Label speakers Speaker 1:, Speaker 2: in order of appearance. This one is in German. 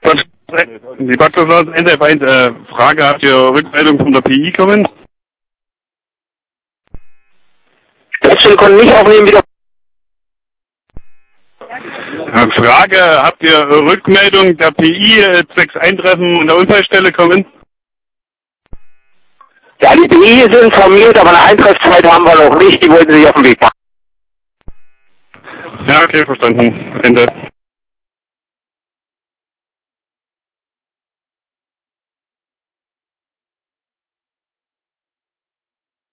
Speaker 1: Die Backstraße NF1, Frage, habt ihr Rückmeldung von der PI kommen?
Speaker 2: Letzte konnte nicht aufnehmen, wieder.
Speaker 1: Frage, habt ihr Rückmeldung der PI zwecks Eintreffen in der Unfallstelle kommen?
Speaker 2: Ja, die PI ist informiert, aber eine Eintreffzeit haben wir noch nicht, die wollten sich auf den Weg machen.
Speaker 1: Ja, okay, verstanden. Ende.